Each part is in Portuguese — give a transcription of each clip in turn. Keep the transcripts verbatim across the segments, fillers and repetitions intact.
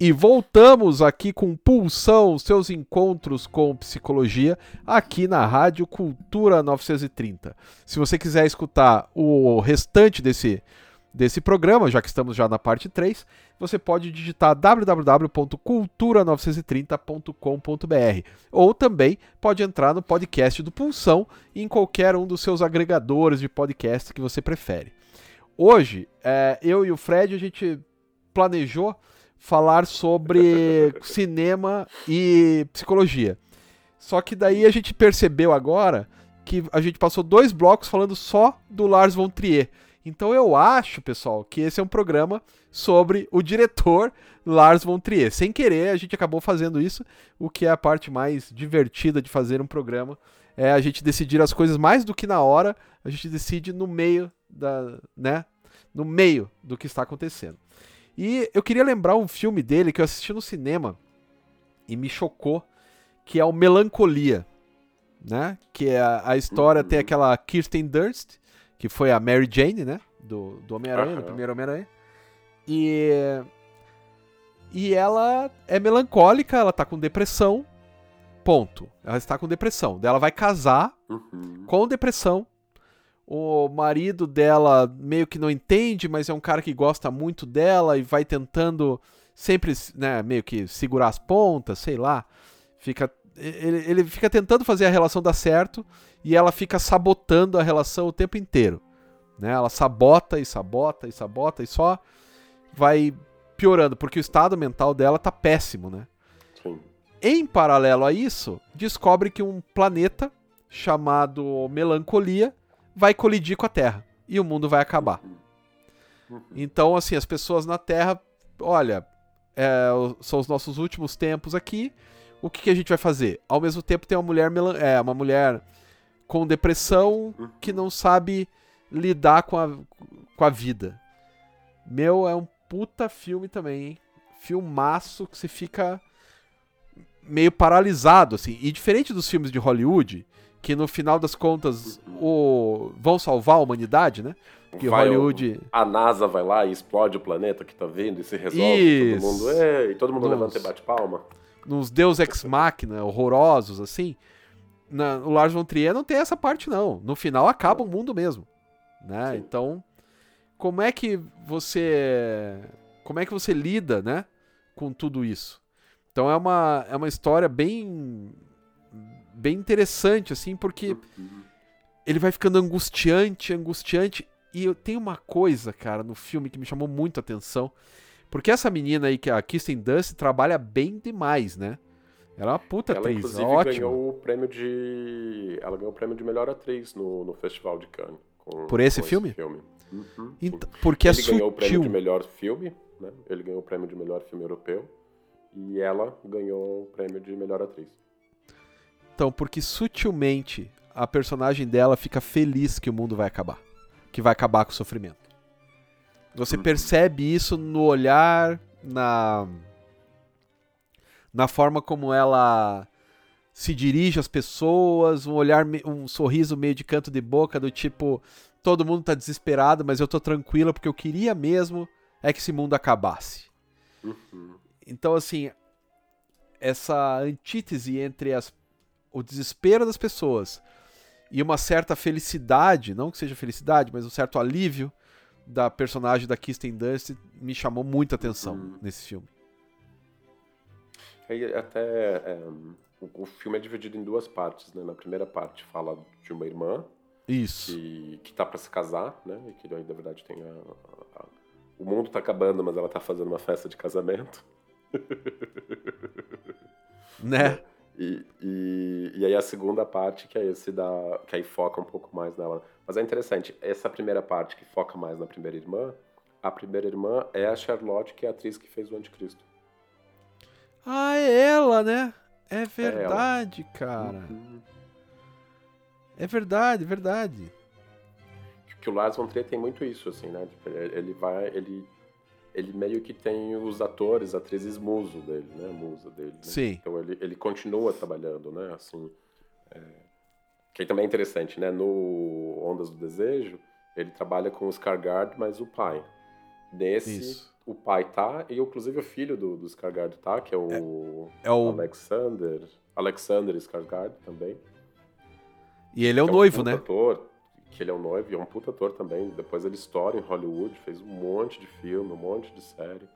E voltamos aqui com Pulsão, seus encontros com psicologia, aqui na Rádio Cultura novecentos e trinta. Se você quiser escutar o restante desse, desse programa, já que estamos já na parte três, você pode digitar w w w ponto cultura novecentos e trinta ponto com ponto b r ou também pode entrar no podcast do Pulsão em qualquer um dos seus agregadores de podcast que você prefere. Hoje, é, eu e o Fred, a gente planejou falar sobre cinema e psicologia. Só que daí a gente percebeu agora que a gente passou dois blocos falando só do Lars von Trier. Então eu acho, pessoal, que esse é um programa sobre o diretor Lars von Trier. Sem querer, a gente acabou fazendo isso, o que é a parte mais divertida de fazer um programa. É a gente decidir as coisas mais do que na hora, a gente decide no meio da, né, no meio do que está acontecendo. E eu queria lembrar um filme dele que eu assisti no cinema e me chocou, que é o Melancolia, né? Que é a, a história, tem aquela Kirsten Dunst, que foi a Mary Jane, né? Do, do Homem-Aranha, uhum. do primeiro Homem-Aranha. E, e ela é melancólica, ela tá com depressão, ponto. Ela está com depressão. Daí ela vai casar uhum. com depressão. O marido dela meio que não entende, mas é um cara que gosta muito dela e vai tentando sempre, né, meio que segurar as pontas, sei lá. Fica, ele, ele fica tentando fazer a relação dar certo e ela fica sabotando a relação o tempo inteiro. Né? Ela sabota e sabota e sabota e só vai piorando, porque o estado mental dela tá péssimo, né? Sim. Em paralelo a isso, descobre que um planeta chamado Melancolia vai colidir com a Terra e o mundo vai acabar. Então, assim, as pessoas na Terra, olha, é, são os nossos últimos tempos aqui, o que, que a gente vai fazer? Ao mesmo tempo tem uma mulher, é, uma mulher com depressão que não sabe lidar com a, com a vida. Meu, é um puta filme também, hein? Filmaço que você fica meio paralisado, assim. E diferente dos filmes de Hollywood, que no final das contas o... vão salvar a humanidade, né? Que vai, Hollywood... A NASA vai lá e explode o planeta que tá vindo e se resolve. Isso. Todo mundo, Ei, e todo mundo nos... levanta e bate palma. Nos Deus Ex Machina horrorosos, assim. Na... O Lars von Trier não tem essa parte, não. No final acaba o mundo mesmo. Né? Sim. Então, como é que você... Como é que você lida, né? Com tudo isso? Então é uma, é uma história bem... bem interessante, assim, porque ele vai ficando angustiante, angustiante, e tem uma coisa, cara, no filme que me chamou muito a atenção, porque essa menina aí, que é a Kirsten Dunst, trabalha bem demais, né? Ela é uma puta ela, atriz, inclusive, ótima. ganhou o prêmio de... Ela ganhou o prêmio de melhor atriz no, no Festival de Cannes. Com, Por esse com filme? Esse filme. Uhum, então, porque ele é ganhou sutil. o prêmio de melhor filme, né? Ele ganhou o prêmio de melhor filme europeu, e ela ganhou o prêmio de melhor atriz. Então, porque sutilmente a personagem dela fica feliz que o mundo vai acabar. Que vai acabar com o sofrimento. Você percebe isso no olhar, na, na forma como ela se dirige às pessoas, um olhar, um sorriso meio de canto de boca, do tipo, todo mundo tá desesperado, mas eu tô tranquila porque eu queria mesmo é que esse mundo acabasse. Uhum. Então, assim, essa antítese entre as o desespero das pessoas e uma certa felicidade, não que seja felicidade, mas um certo alívio da personagem da Kirsten Dunst me chamou muita atenção uhum. nesse filme. E até é, o, o filme é dividido em duas partes, né? Na primeira parte fala de uma irmã Isso. que, que tá para se casar, né? E que na verdade tem a, a, a, o mundo tá acabando, mas ela tá fazendo uma festa de casamento. Né? E, e, e aí a segunda parte, que é esse da, que aí foca um pouco mais nela. Mas é interessante, essa primeira parte que foca mais na primeira irmã, a primeira irmã é a Charlotte, que é a atriz que fez o Anticristo. Ah, é ela, né? É verdade, é cara. Uhum. É verdade, é verdade. Que o Lars von Trier tem muito isso, assim, né? Ele vai, ele... ele meio que tem os atores, atrizes muso dele, né? Musa dele. Né? Sim. Então ele, ele continua trabalhando, né? Assim, é... que também é interessante, né? No Ondas do Desejo, ele trabalha com o Skarsgård, mas o pai. Nesse, Isso. o pai tá, e inclusive o filho do, do Skarsgård tá, que é o, É o... Alexander, Alexander Skarsgård também. E ele é o que noivo, é um puta né? ator, que ele é um noivo e é um puta ator também. Depois ele estoura em Hollywood, fez um monte de filme, um monte de série.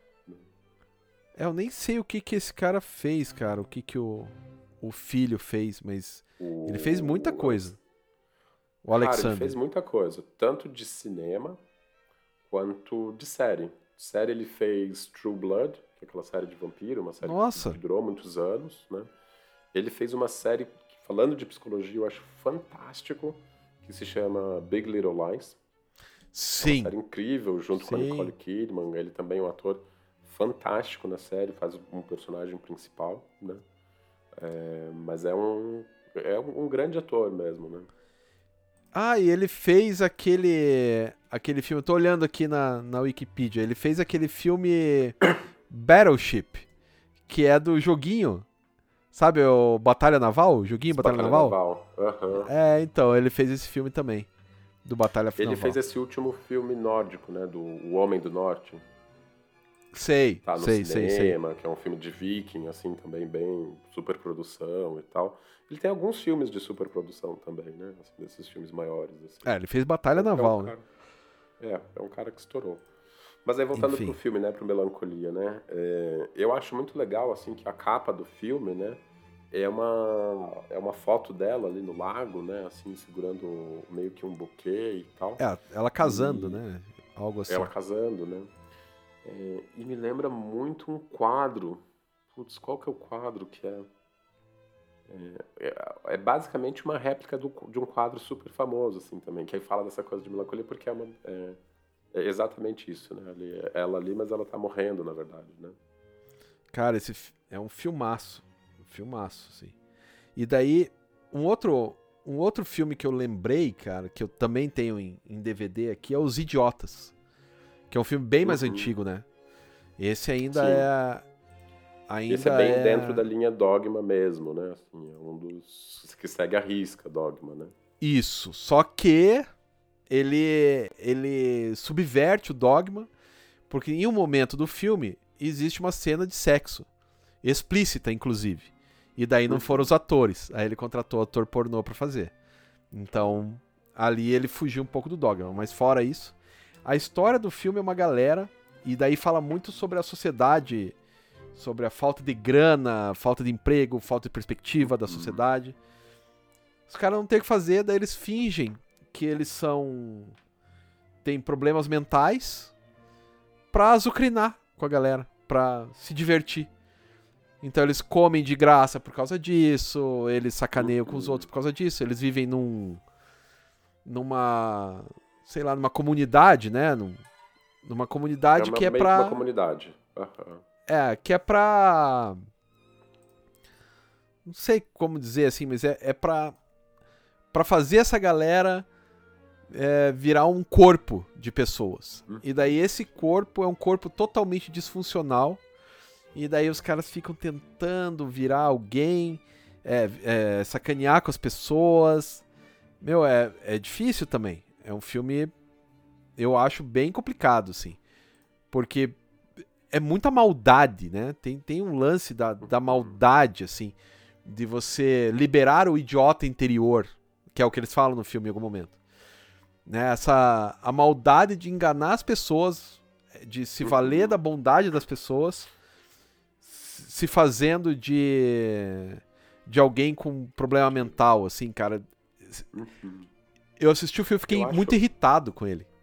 É, eu nem sei o que que esse cara fez, cara, o que que o, o filho fez, mas O, ele fez muita coisa. O Cara, ele Alexander. fez muita coisa, tanto de cinema quanto de série. Série ele fez True Blood, que é aquela série de vampiro, uma série Nossa. que durou muitos anos, né? Ele fez uma série, que, falando de psicologia, eu acho fantástico, que se chama Big Little Lies. É Sim. uma série incrível, junto com a Sim. Nicole Kidman. Ele também é um ator fantástico na série, faz um personagem principal, né? É, mas é um, é um grande ator mesmo, né? Ah, e ele fez aquele aquele filme, eu tô olhando aqui na, na Wikipedia, ele fez aquele filme Battleship, que é do joguinho, sabe, o Batalha Naval, o joguinho Batalha, Batalha Naval? Naval. Uhum. É, então, ele fez esse filme também, do Batalha Ele Naval. fez esse último filme nórdico, né, do O Homem do Norte. Sei, Tá no sei, sei, sei. cinema, que é um filme de viking, assim, também bem superprodução e tal. Ele tem alguns filmes de superprodução também, né, assim, desses filmes maiores, assim. É, ele fez Batalha É um Naval, né? cara- É, é um cara que estourou. Mas aí voltando Enfim. pro filme, né, pro Melancolia, né, é, eu acho muito legal, assim, que a capa do filme, né, é uma, é uma foto dela ali no lago, né, assim, segurando meio que um buquê e tal. É, ela casando, E- né? Algo assim. Ela casando, né. É, e me lembra muito um quadro. Putz, qual que é o quadro que é? É, é- é basicamente uma réplica do- de um quadro super famoso, assim, também, que aí fala dessa coisa de melancolia, porque é, uma, é, é exatamente isso, né? Ali, é ela ali, mas ela tá morrendo, na verdade, né? Cara, esse fi- é um filmaço. Um filmaço, assim. E daí, um outro, um outro filme que eu lembrei, cara, que eu também tenho em, em D V D aqui, é Os Idiotas. Que é um filme bem mais Uhum. antigo, né? Esse ainda Sim. é. Ainda Esse é bem é... dentro da linha Dogma mesmo, né? Assim, é um dos que segue a risca Dogma, né? Isso. Só que ele, ele subverte o dogma, porque em um momento do filme existe uma cena de sexo. Explícita, inclusive. E daí não Uhum. foram os atores. Aí ele contratou ator pornô pra fazer. Então, ali ele fugiu um pouco do dogma. Mas fora isso, a história do filme é uma galera. E daí fala muito sobre a sociedade, sobre a falta de grana, falta de emprego, falta de perspectiva da sociedade. Os caras não têm o que fazer, daí eles fingem que eles são... têm problemas mentais pra azucrinar com a galera, pra se divertir. Então eles comem de graça por causa disso, eles sacaneiam com os outros por causa disso, eles vivem num... numa... sei lá, numa comunidade, né? Num, numa comunidade uma, que é meio pra... que uma comunidade. Aham. É, que é pra... não sei como dizer assim, mas é, é pra... pra fazer essa galera é, virar um corpo de pessoas. Uhum. E daí esse corpo é um corpo totalmente disfuncional. E daí os caras ficam tentando virar alguém, é, é, sacanear com as pessoas. Meu, é, é difícil também. É um filme, eu acho, bem complicado, assim. Porque é muita maldade, né? Tem, tem um lance da, da maldade, assim, de você liberar o idiota interior, que é o que eles falam no filme em algum momento. Né? Essa, a maldade de enganar as pessoas, de se valer da bondade das pessoas, se fazendo de de alguém com problema mental, assim, cara. Uhum. Eu assisti o filme e fiquei Eu acho- muito irritado com ele.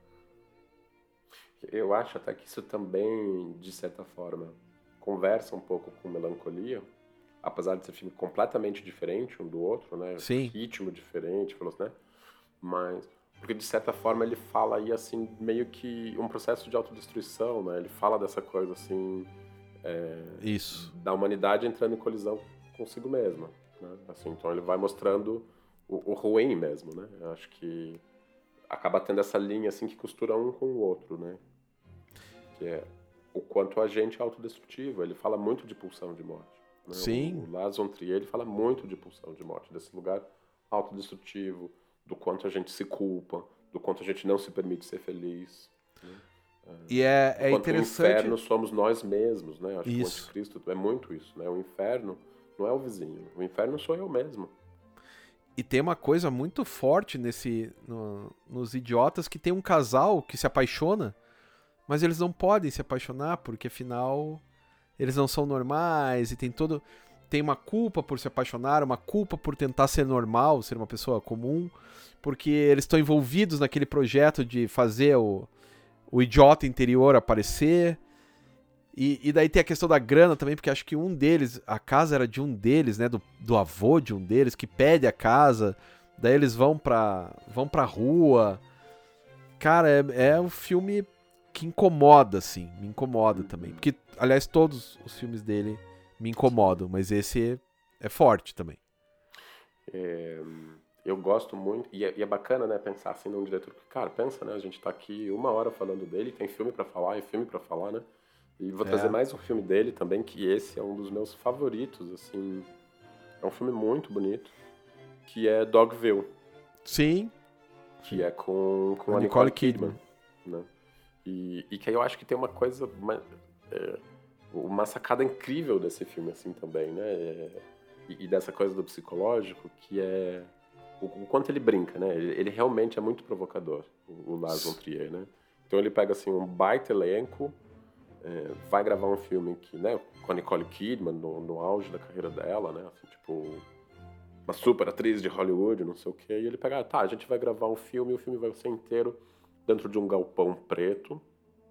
Eu acho até que isso também, de certa forma, conversa um pouco com Melancolia, apesar de ser filme completamente diferente um do outro, né? Sim. Ritmo diferente, né? Mas porque de certa forma ele fala aí assim meio que um processo de autodestruição, né? Ele fala dessa coisa assim Isso. da humanidade entrando em colisão consigo mesma, né? Assim, então ele vai mostrando o, o ruim mesmo, né? Eu acho que acaba tendo essa linha assim que costura um com o outro, né? Que é o quanto a gente é autodestrutivo. Ele fala muito de pulsão de morte, né? Sim. O Lars von Trier, ele fala muito de pulsão de morte, desse lugar autodestrutivo, do quanto a gente se culpa, do quanto a gente não se permite ser feliz, né? E é, é Enquanto interessante... o inferno somos nós mesmos, né? Acho isso. que o anticristo é muito isso, né? O inferno não é o vizinho, o inferno sou eu mesmo. E tem uma coisa muito forte nesse, no, nos Idiotas, que tem um casal que se apaixona, mas eles não podem se apaixonar, porque afinal eles não são normais, e tem todo... Tem uma culpa por se apaixonar, uma culpa por tentar ser normal, ser uma pessoa comum, porque eles estão envolvidos naquele projeto de fazer o, o idiota interior aparecer. E, e daí tem a questão da grana também, porque acho que um deles, a casa era de um deles, né, do, do avô de um deles, que pede a casa, daí eles vão pra, vão pra rua. Cara, é, é um filme que incomoda, assim, me incomoda também. Porque, aliás, todos os filmes dele me incomodam, mas esse é forte também. É, eu gosto muito, e é, e é bacana, né, pensar assim num diretor que, cara, pensa, né, a gente tá aqui uma hora falando dele, tem filme pra falar, e filme pra falar, né, e vou É. trazer mais um filme dele também, que esse é um dos meus favoritos, assim, é um filme muito bonito, que é Dogville. Sim. Que é com, com a a Nicole Nicole Kidman. Kidman, né, e, e que aí eu acho que tem uma coisa, uma, é, uma sacada incrível desse filme, assim, também, né, é, e, e dessa coisa do psicológico, que é o, o quanto ele brinca, né? Ele, ele realmente é muito provocador, o, o Lars von Trier, né? Então ele pega, assim, um baita elenco, é, vai gravar um filme que, né, com a Nicole Kidman, no, no auge da carreira dela, né? Assim, tipo, uma super atriz de Hollywood, não sei o quê. E ele pega, ah, tá, a gente vai gravar um filme, e o filme vai ser inteiro dentro de um galpão preto.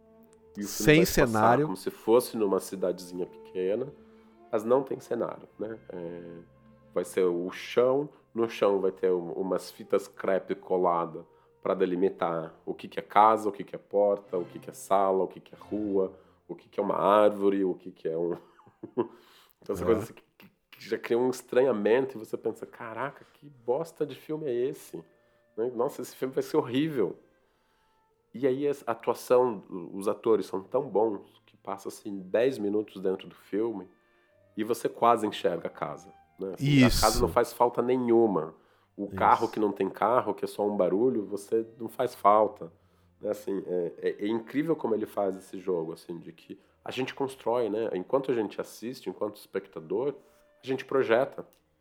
E o filme Sem vai cenário. como se fosse numa cidadezinha pequena, mas não tem cenário, né? É, vai ser o chão, no chão vai ter um, umas fitas crepe colada para delimitar o que, que é casa, o que, que é porta, o que, que é sala, o que, que é rua, o que, que é uma árvore, o que, que é um... Então essa É. coisa assim, que, que já cria um estranhamento e você pensa, caraca, que bosta de filme é esse? Né? Nossa, esse filme vai ser horrível. E aí a atuação, os atores são tão bons que passa assim dez minutos dentro do filme e você quase enxerga a casa. Né? Assim, Isso. A casa não faz falta nenhuma. O Isso. carro que não tem carro, que é só um barulho, você não faz falta. Né? Assim, é, é, é incrível como ele faz esse jogo, assim, de que a gente constrói, né? Enquanto a gente assiste, enquanto espectador, a gente projeta.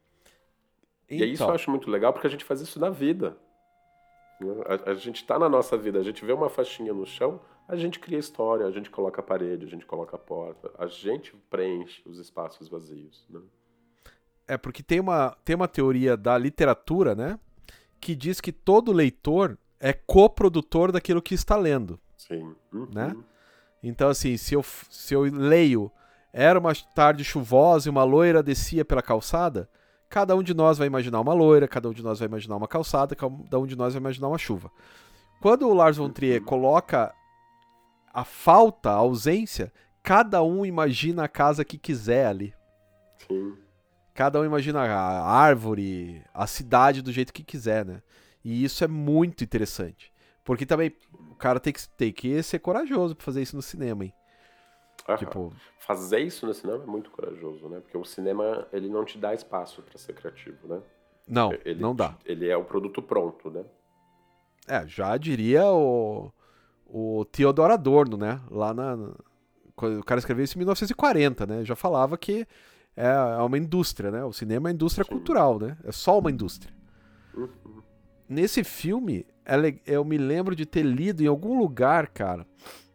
Então, e aí isso eu acho muito legal porque a gente faz isso na vida. A, a gente está na nossa vida, a gente vê uma faixinha no chão, a gente cria história, a gente coloca a parede, a gente coloca a porta, a gente preenche os espaços vazios, né? É porque tem uma, tem uma teoria da literatura, né, que diz que todo leitor é coprodutor daquilo que está lendo. Sim. Uhum. Né? Então, assim, se eu, se eu leio Era uma tarde chuvosa e uma loira descia pela calçada, cada um de nós vai imaginar uma loira, cada um de nós vai imaginar uma calçada, cada um de nós vai imaginar uma chuva. Quando o Lars von Trier coloca a falta, a ausência, cada um imagina a casa que quiser ali. Sim. Cada um imagina a árvore, a cidade do jeito que quiser, né? E isso é muito interessante. Porque também o cara tem que, tem que ser corajoso pra fazer isso no cinema, hein? Aham. Tipo, fazer isso no cinema é muito corajoso, né? Porque o cinema, ele não te dá espaço pra ser criativo, né? não, ele, não dá. Ele é o produto pronto, né? É, já diria o, o Theodor Adorno, né? Lá na... Quando o cara escreveu isso em mil novecentos e quarenta, né? Já falava que é uma indústria, né? O cinema é indústria Sim. cultural, né? É só uma indústria. Uhum. Nesse filme, eu me lembro de ter lido em algum lugar, cara,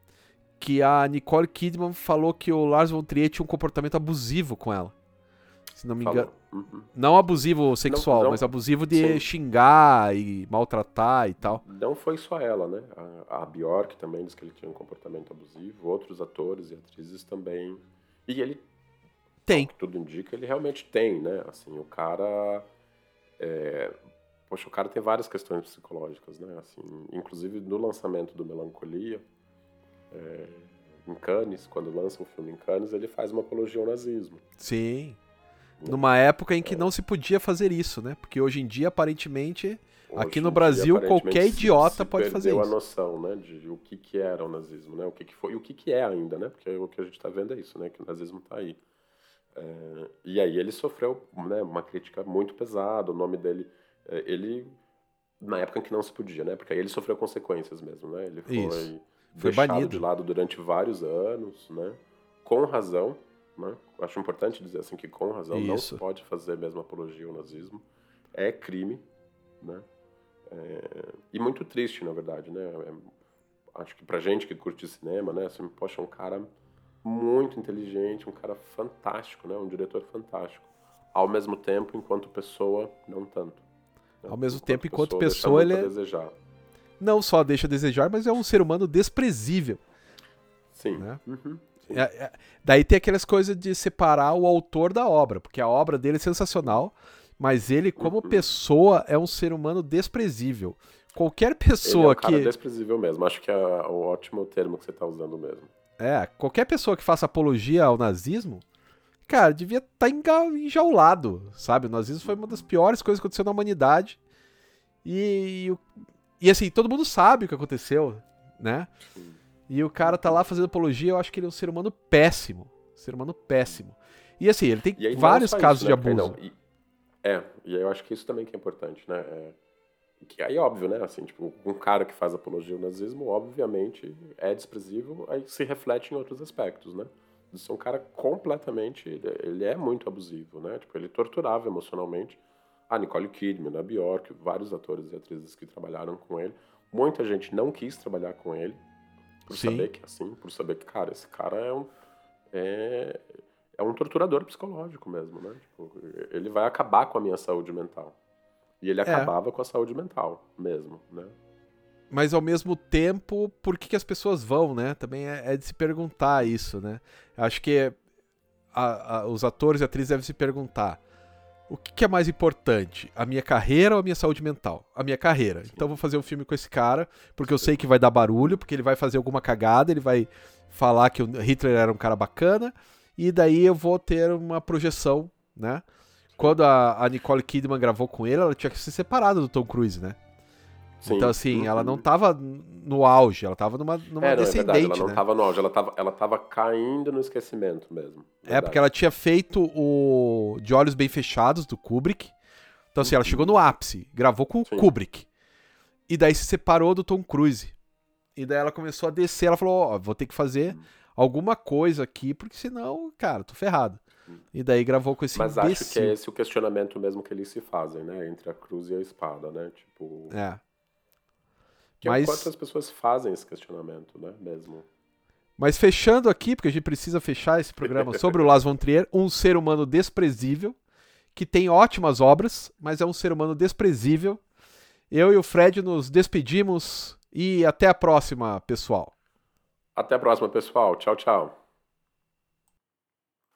que a Nicole Kidman falou que o Lars von Trier tinha um comportamento abusivo com ela. Se não me engano. Uhum. Não abusivo sexual, Não, não. mas abusivo de Sim. xingar e maltratar e tal. Não foi só ela, né? A, a Bjork também disse que ele tinha um comportamento abusivo, outros atores e atrizes também. E ele, Tem. ao que tudo indica, ele realmente tem, né? Assim, o cara... É... Poxa, o cara tem várias questões psicológicas, né? Assim, inclusive no lançamento do Melancolia, é... em Cannes, quando lança um filme em Cannes, ele faz uma apologia ao nazismo. Sim. Numa época em que não se podia fazer isso, né? Porque hoje em dia, aparentemente, Hoje aqui no em Brasil, dia, qualquer aparentemente, se- idiota se pode fazer perdeu isso. a noção, né, de o que que era o nazismo, né, o que que foi e o que que é ainda, né, porque o que a gente está vendo é isso, né, que o nazismo está aí. É, e aí ele sofreu, né, uma crítica muito pesada, o nome dele, é, ele na época em que não se podia, né, porque aí ele sofreu consequências mesmo, né, ele foi Isso. Foi deixado banido. de lado durante vários anos, né? Com razão, né? Acho importante dizer assim que com razão Isso. não se pode fazer mesmo apologia ao nazismo. É crime, né? É... E muito triste, na verdade, né? É... Acho que pra gente que curte cinema, né? Assim, poxa, um cara muito inteligente, um cara fantástico, né? Um diretor fantástico. Ao mesmo tempo, enquanto pessoa, não tanto. Né? Ao mesmo enquanto tempo, enquanto pessoa, pessoa, ele ele é... é... desejar. não só deixa a desejar, mas é um ser humano desprezível. Sim. Né? Uhum. Sim. É, é... Daí tem aquelas coisas de separar o autor da obra, porque a obra dele é sensacional, mas ele, como Uhum. pessoa, é um ser humano desprezível. Qualquer pessoa Ele é um cara que... desprezível mesmo. Acho que é o ótimo termo que você está usando mesmo. É, qualquer pessoa que faça apologia ao nazismo, cara, devia estar tá enjaulado, sabe? O nazismo foi uma das piores coisas que aconteceu na humanidade. E, e assim, todo mundo sabe o que aconteceu, né? Sim. E o cara tá lá fazendo apologia, eu acho que ele é um ser humano péssimo. Ser humano péssimo. E assim, ele tem aí, vários casos isso, né? de abuso. E, é, e aí eu acho que isso também que é importante, né? É, que aí, óbvio, né? Assim, tipo, um cara que faz apologia ao nazismo, obviamente, é desprezível, aí se reflete em outros aspectos, né? Isso é um cara completamente... Ele é muito abusivo, né? Tipo, ele torturava emocionalmente a Nicole Kidman, a Bjork, vários atores e atrizes que trabalharam com ele. Muita gente não quis trabalhar com ele, por Sim. saber que, assim, por saber que, cara, esse cara é um... É, é um torturador psicológico mesmo, né? Tipo, ele vai acabar com a minha saúde mental. E ele acabava é. com a saúde mental mesmo, né? Mas ao mesmo tempo, por que, que as pessoas vão, né? Também é, é de se perguntar isso, né? Acho que a, a, os atores e atrizes devem se perguntar: o que, que é mais importante? A minha carreira ou a minha saúde mental? A minha carreira. Sim. Então eu vou fazer um filme com esse cara, porque eu sei que vai dar barulho, porque ele vai fazer alguma cagada, ele vai falar que o Hitler era um cara bacana, e daí eu vou ter uma projeção, né? Quando a, a Nicole Kidman gravou com ele, ela tinha que se separar do Tom Cruise, né? Sim. Então, assim, uhum. ela não tava no auge, ela tava numa, numa é, não, descendente, é verdade, ela não né? tava no auge, ela tava, ela tava caindo no esquecimento mesmo. Verdade. É, porque ela tinha feito o De Olhos Bem Fechados, do Kubrick. Então, assim, uhum. ela chegou no ápice, gravou com o Sim. Kubrick. E daí se separou do Tom Cruise. E daí ela começou a descer, ela falou, ó, oh, vou ter que fazer uhum. alguma coisa aqui, porque senão, cara, tô ferrado. E daí gravou com esse Mas imbecil. acho que é esse o questionamento mesmo que eles se fazem, né? Entre a cruz e a espada, né? Tipo... É. Que Mas... é o quanto as pessoas fazem esse questionamento, né? Mesmo. Mas fechando aqui, porque a gente precisa fechar esse programa sobre o Lars von Trier, um ser humano desprezível, que tem ótimas obras, mas é um ser humano desprezível. Eu e o Fred nos despedimos e até a próxima, pessoal. Até a próxima, pessoal. Tchau, tchau.